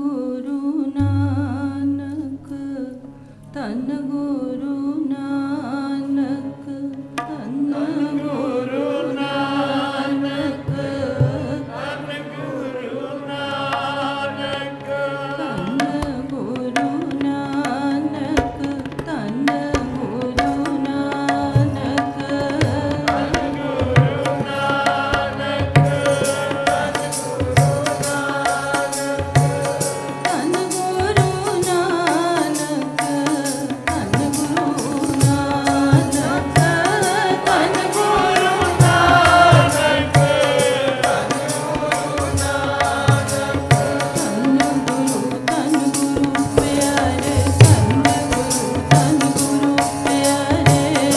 गुरु नानक, धन गुरु नानक, धन गुरु नानक, धन गुरु नानक, धन गुरु नानक, धन गुरु नानक, धन गुरु नानक, धन गुरु नानक, धन गुरु नानक, धन गुरु नानक, धन गुरु प्यारे, धन गुरु प्यारे,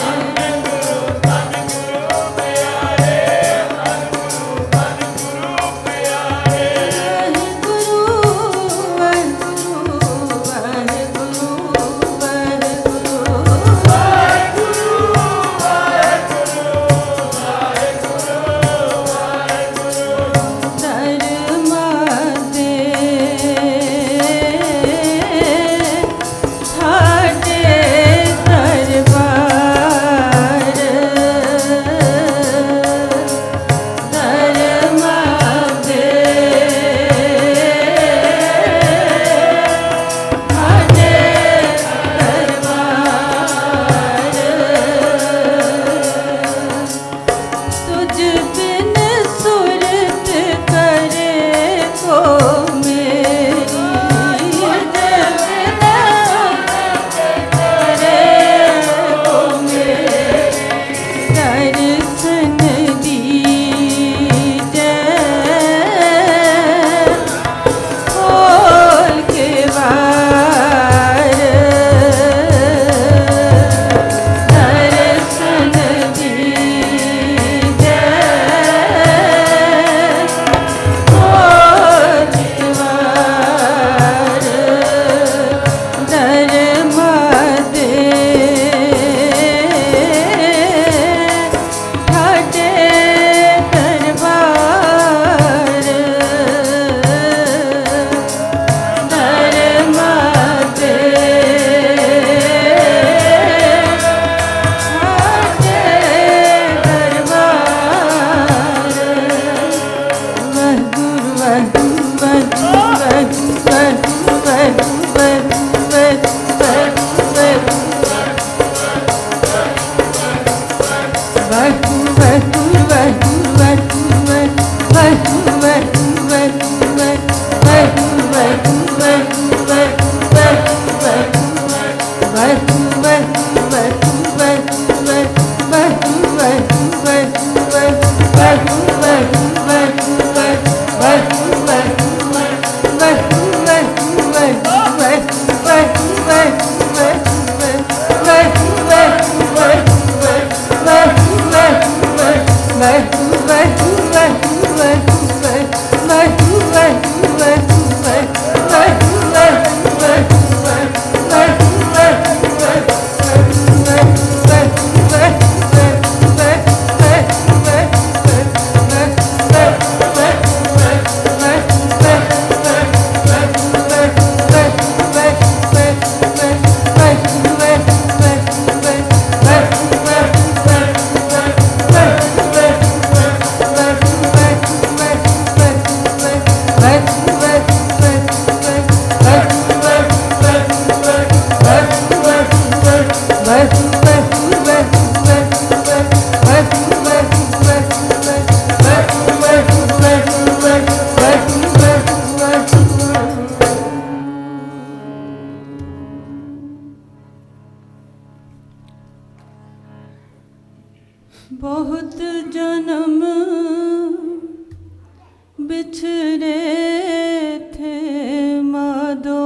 तुझ बिन सुरत करे को मेरी, तुझ बिन करे को मेरी, दर्शन दीजे खोल के बार, दर्शन दीजे खोल के बार, दरमा दे ठाटे दरबार, दरमा दे ठाटे दरबार, वहगुरु वहगुरु वहगुरु बहुत जन्म बिछड़े थे मादो,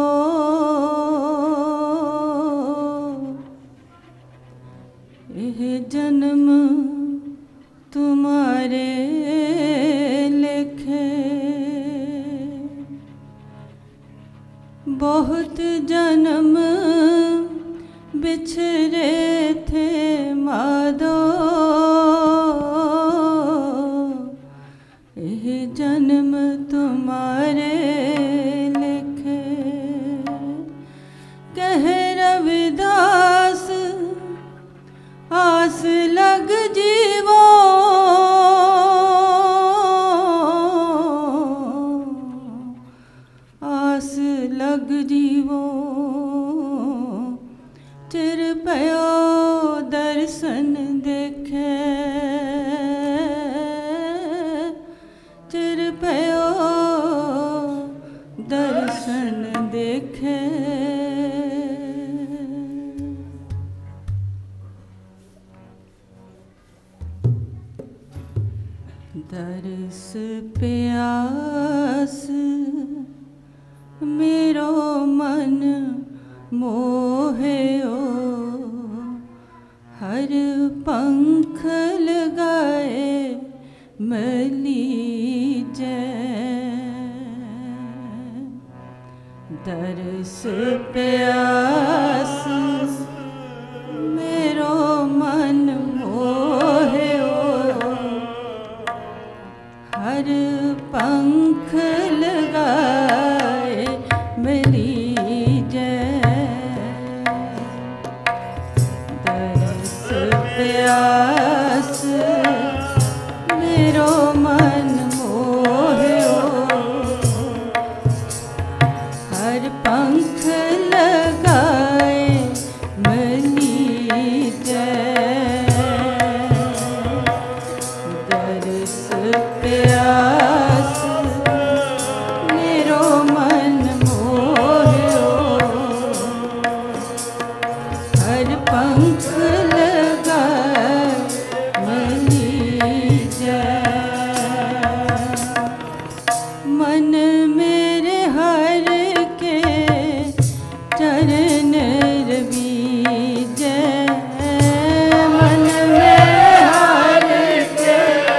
यह जन्म तुम्हारे लेखे, बहुत जन्म बिछड़े थे मादो, यह जन्म तुम्हारे तरस प्यास मेरो मन मोहियो, हर पंख लगाए मलीजै। तरस प्यास मेरो मन मोहियो, हर पंख लगाए मलीजै। तरस प्यास मेरो मन मोहियो, हर पंख लगाए मलीजै। तरस प्यास मेरो मन मोहियो, हर पंख लगाए मलीजै। मन मेरे हर के चरण रवीजै। मन मेरे हर के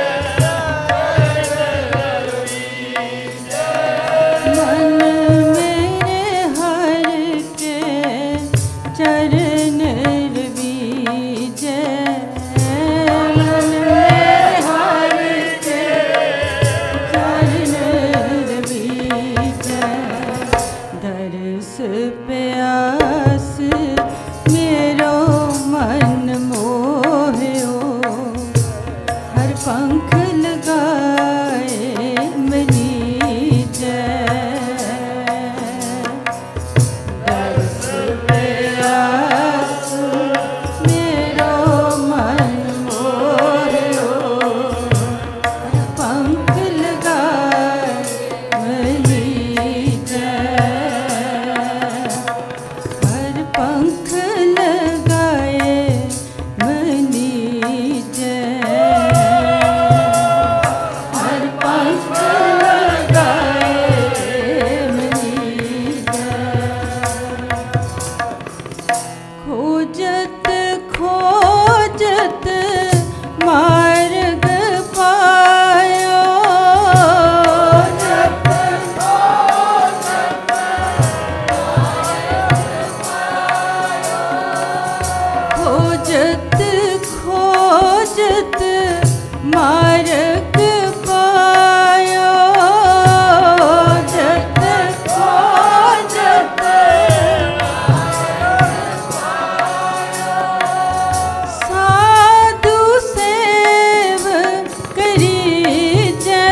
मन मेरे हर के चरण रवीजै। मन मेरे हर के चरण रवीजै। तरस प्यास मेरो मन मोहियो, हर पंख लगाए मलीजै। तरस प्यास मेरो मन मोहियो, हर पंख लगाए मलीजै। हर पंख लगाए मलीजै। हर पंख लगाए मलीजै। खोजत खोजत मार्ग पायो, खोजत खोजत मार्ग पायो। जत खोजत साधु सेव करीजै।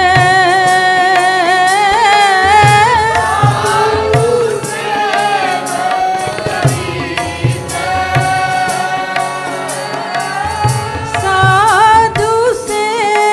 साधु सेव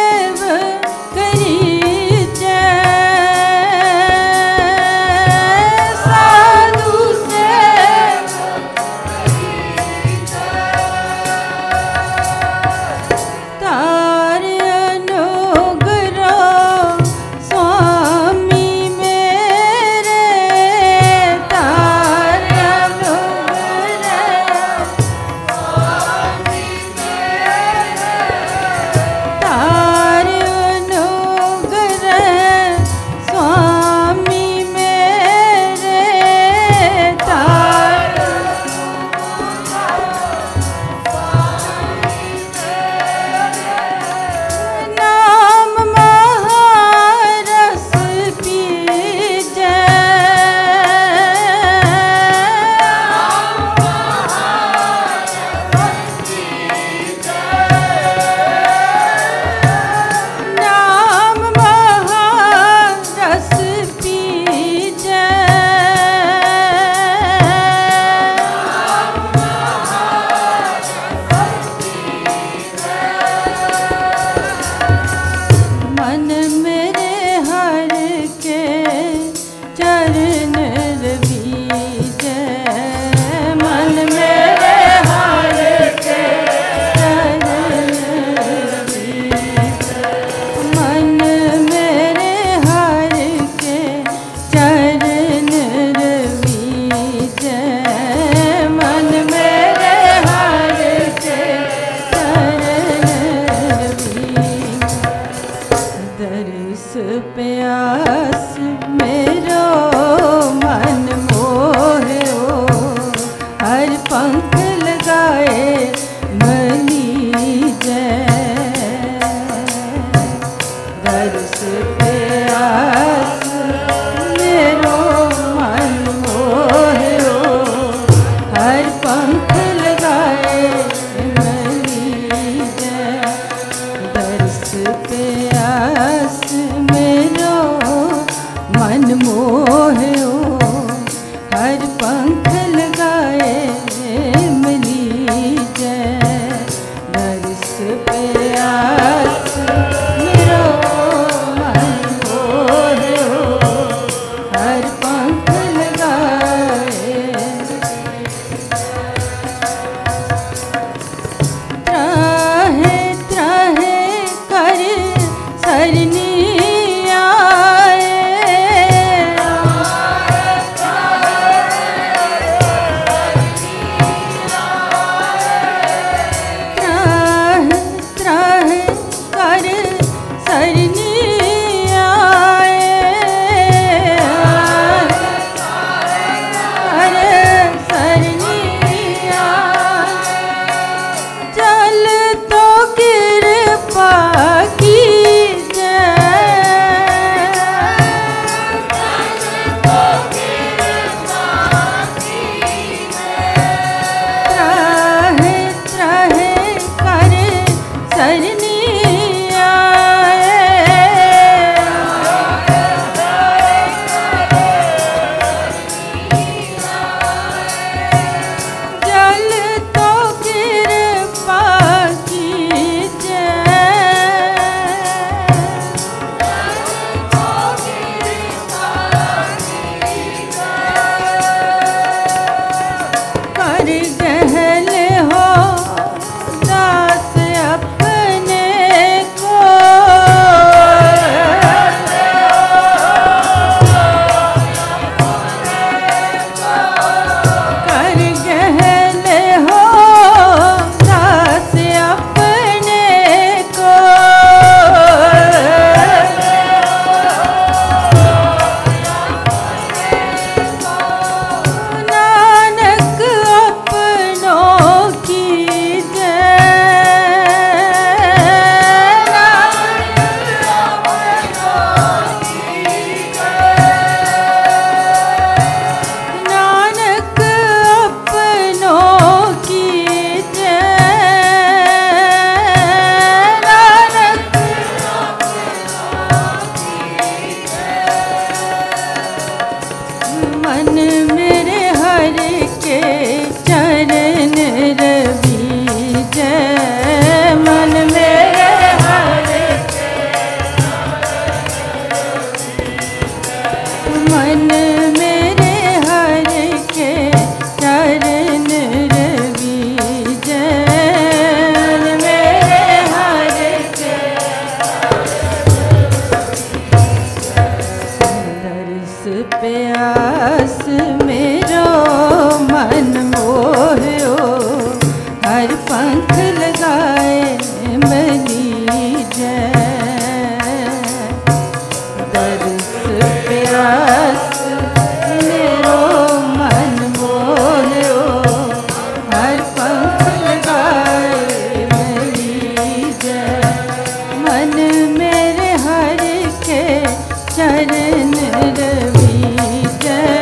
मन मोहियो हर पंख लगाए मनी जय दर्श प्यास मेरो मन मोहियो हर पंख लगाए मनी जय मन मेरे हर के चरण रवि जय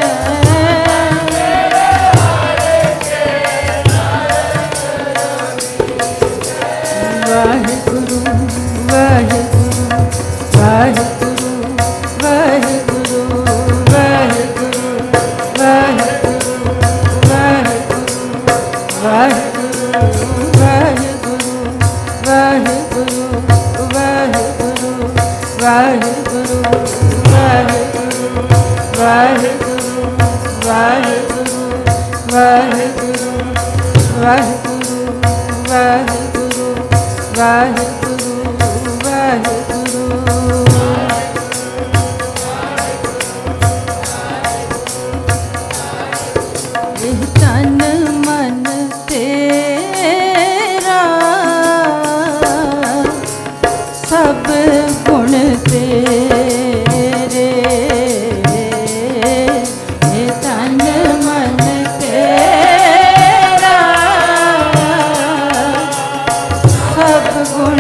वाहिगुरु वाहिगुरु वाहिगुरु वाहिगुरु वाहिगुरु वाहिगुरु वाहिगुरु वाहिगुरु वाहिगुरु वाहिगुरु वाहिगुरु वाहिगुरु वाहिगुरु वाहिगुरु वाहिगुरु वाहिगुरु वाहिगुरु वाहिगुरु तन मन तेरा सब गुण तेरे तन मन तेरा सब गुण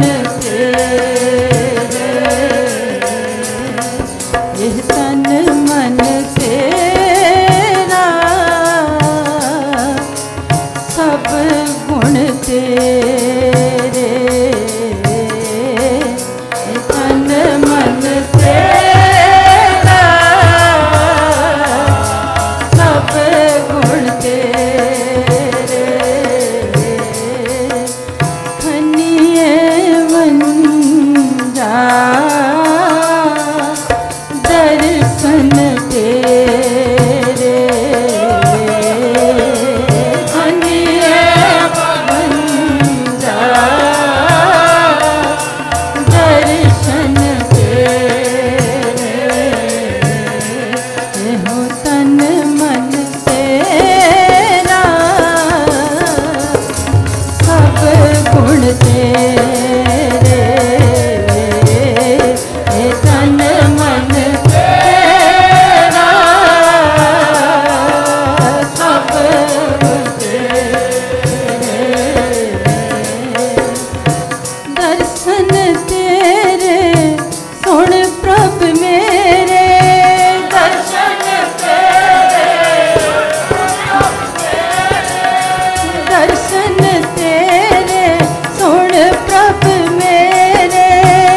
तेरे तन मन तेरा सब गुण तेरे तन मन तेरा सब गुण तेरे खनिए वंजा दर्शन तेरे खनिए वंजा दर्शन तेरे हो तन मन तेरा सब गुण तेरे तन मन तेरा सब गुण तेरे दर्शन तेरे सुन प्रभ मेरे दर्शन तेरे दर्शन तेरे सुन प्रभ मेरे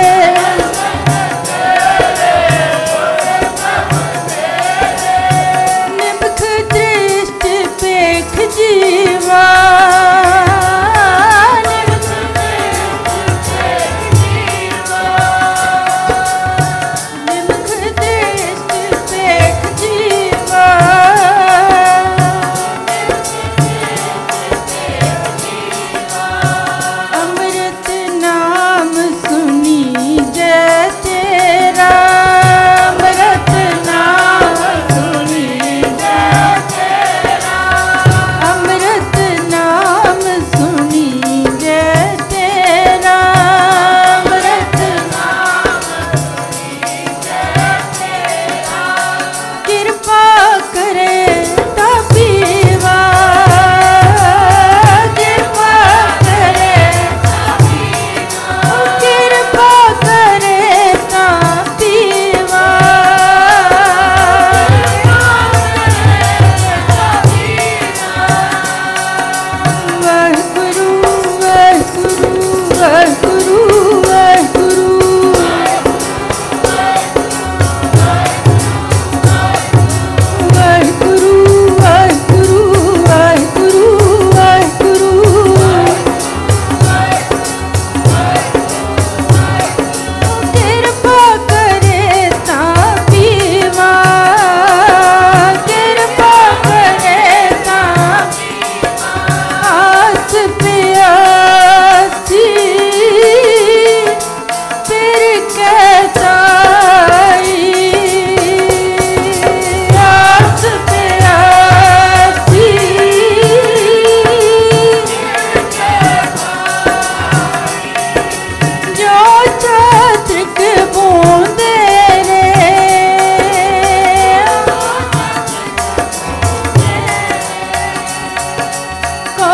निमख दृष्टि पेख जीवा निमख दृष्टि पेख जीवा अमृत नाम सुनी जय तेरा अमृत नाम सुनी जय तेरा अमृत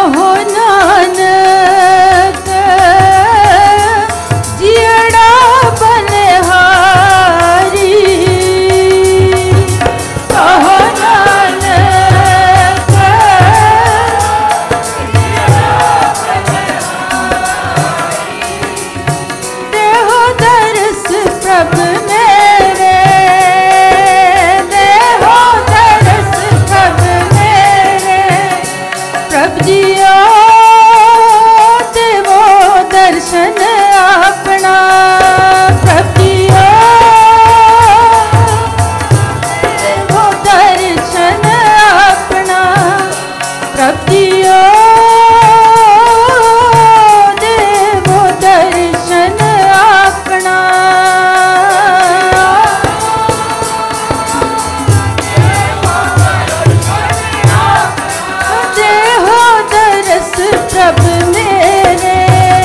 कहो नानक जियड़ा बलिहारी, कहो नानक देहो दरस प्रभ मेरे, देहो दरस प्रभ मेरे, प्रभ जियो देवो दर्शन अपना, प्रभ जियो देवो दर्शन अपना, प्रभ जियो देवो दर्शन अपना। देहो दरस प्रभ मेरे,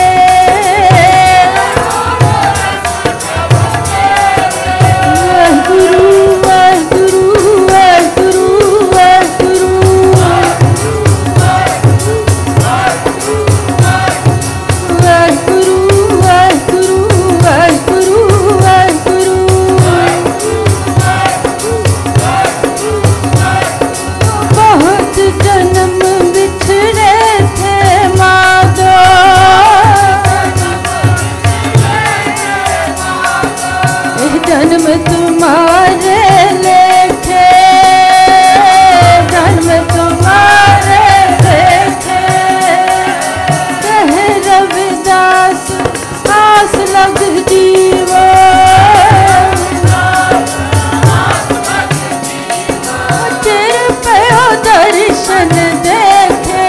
वाहिगुरु वाहिगुरु वाहिगुरु वाहिगुरु, वाहिगुरु वाहिगुरु वाहिगुरु वाहिगुरु। बहुत जन्म बिछड़े थे माधो, जन्म तुम्हारे लेखे, जन्म तुम्हारे लेखे, कह रविदास आस लग जीवो, तेरे पयो दर्शन देखे,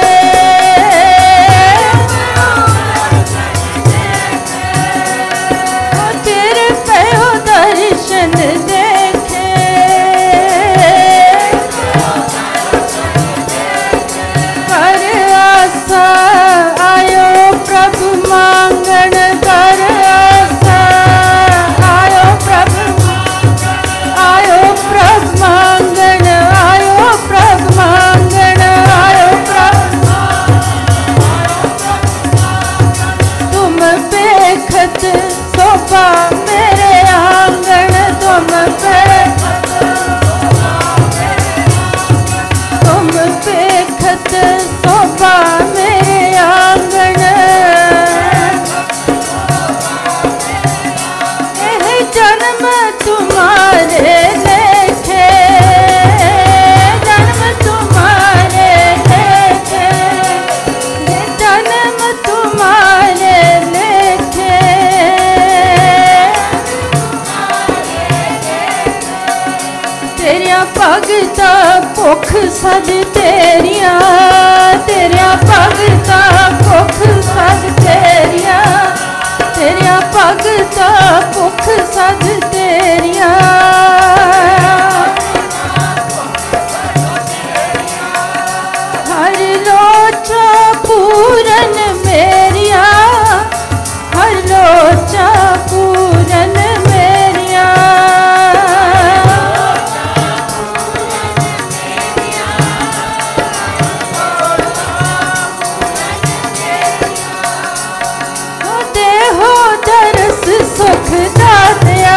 तेरे पयो दर्शन देखे, कर आशा आयो प्रभु मांगण, कर आशा आयो प्रभु, आयो प्रभु मांगण, आयो प्रभु मांगण, आयो प्रभु, तुम बेखत सोपा मेरे आंगण, तुम बेखत सोपा मेरे आंगण, यह जन्म तुम्हारे लेखे, जन्म तुम्हारे लेखे, ये जन्म तुम्हारे लेखे, तेरिया भगता भुख सद तेरिया, तेरिया भगता भुख सद तेरिया, तेरिया भगता भुख सद तेरिया, हर लोचा पूरन मेरिया, हर लोचा पूरन मेरिया, देहो दरस सुख दातिया,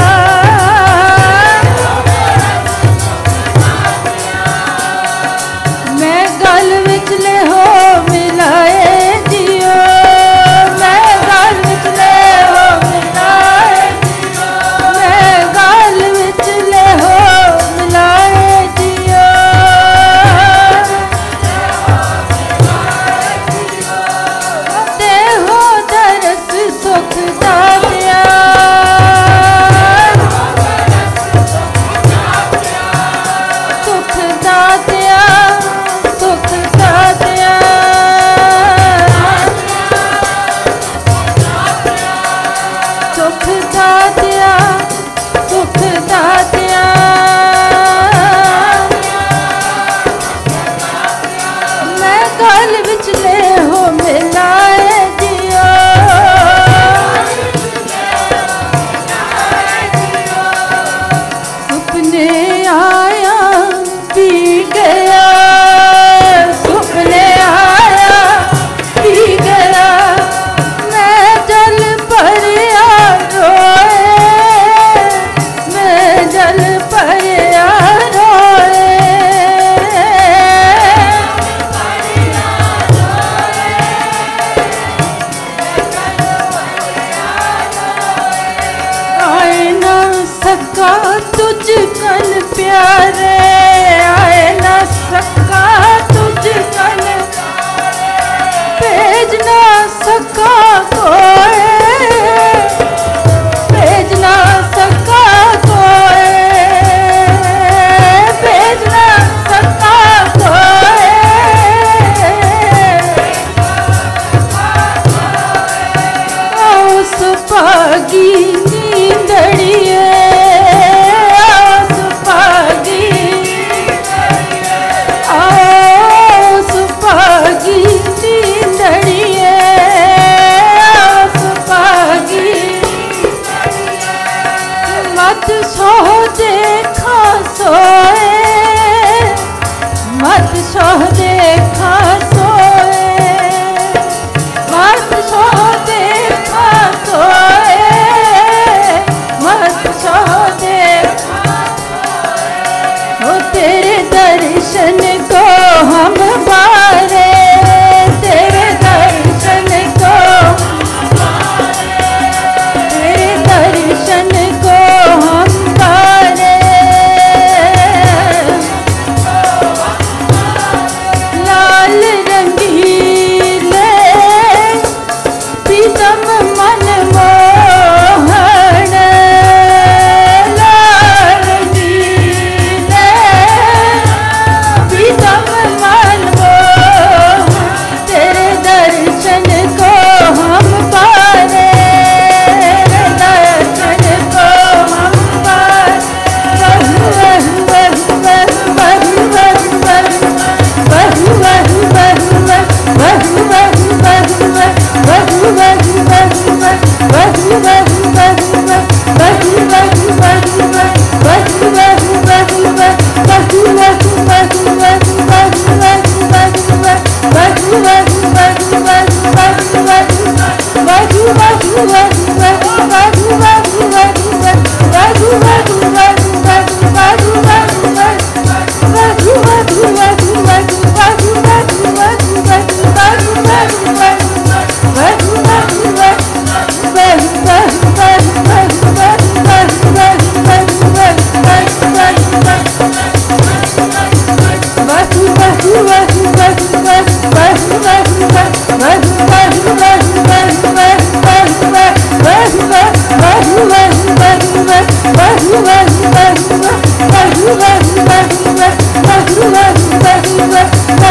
मैं गल विच ले हो मिलाए जियो, मैं गल विच ले हो मिलाए जियो, मैं गल विच ले हो मिलाए जियो, देहो दरस सुख दातिया, सुख दातिया, सुख दातिया, सुख दातिया, सुख दातिया, मैं गल विच ले हो मिलाए जियो, सुपने आया पी गया, सुपने आया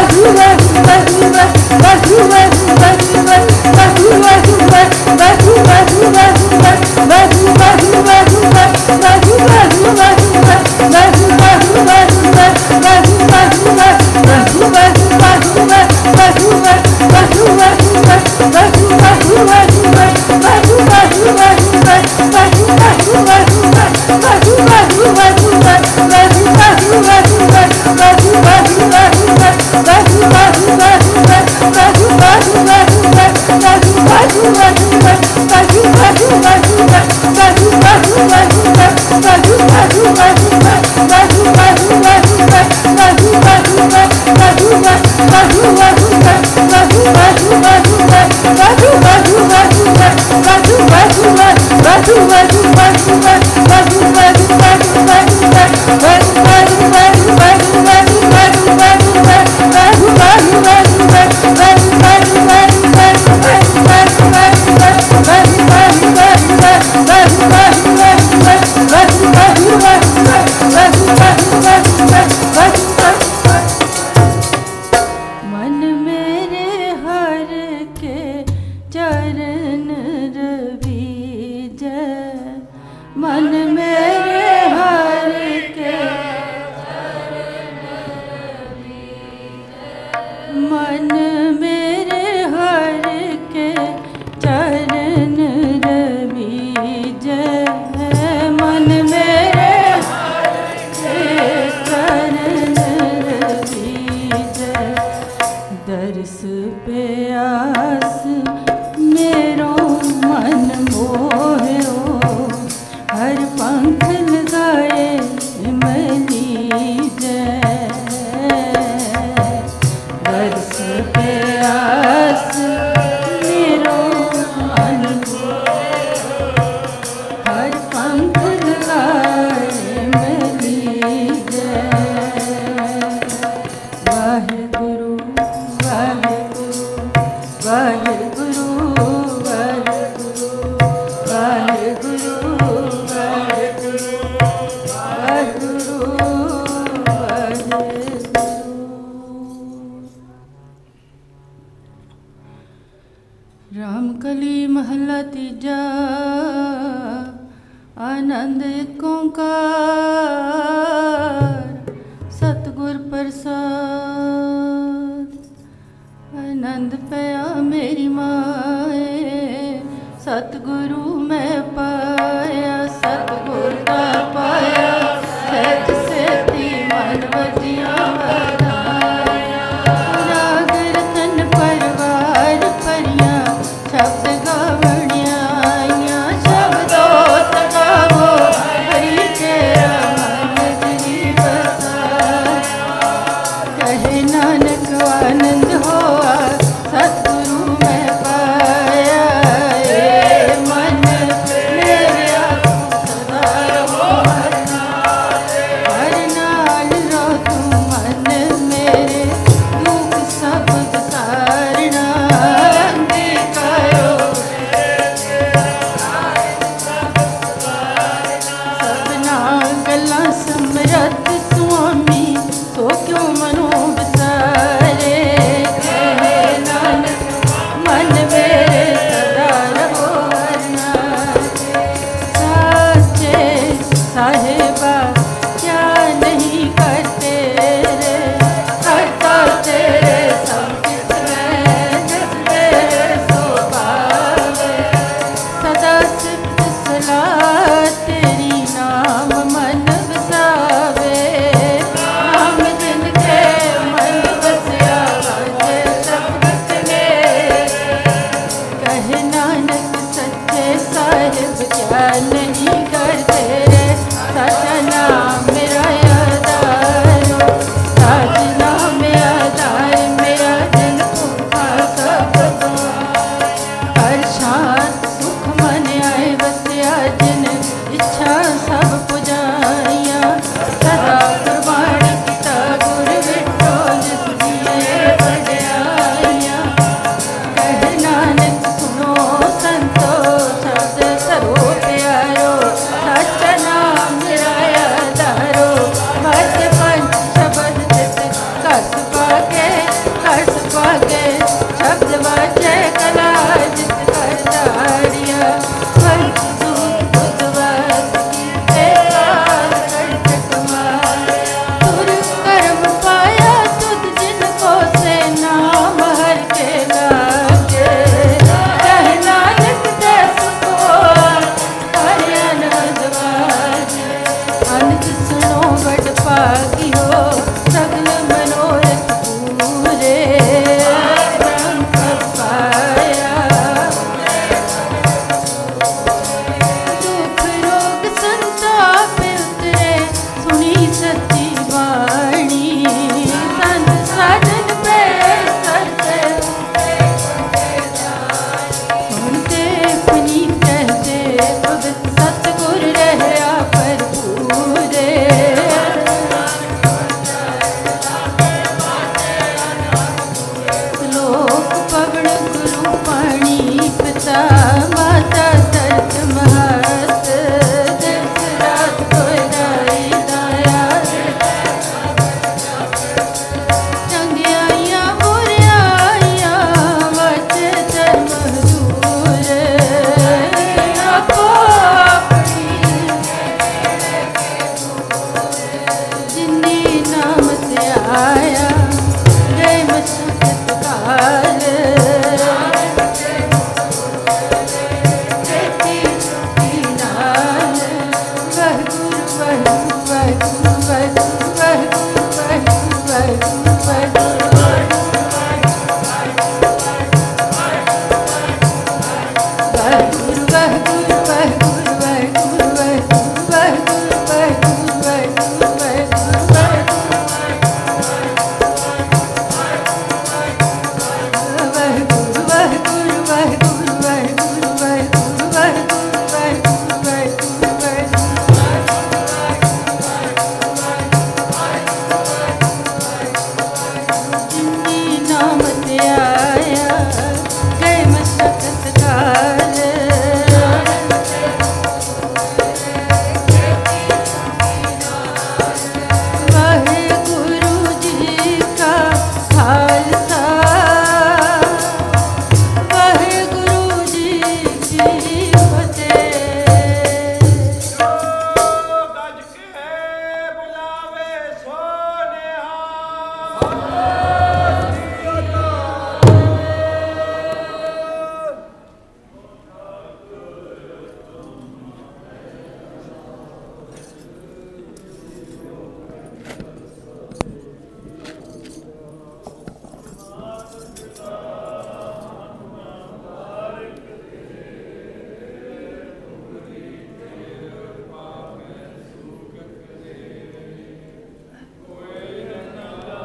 आनंद पया मेरी माए सतगुरु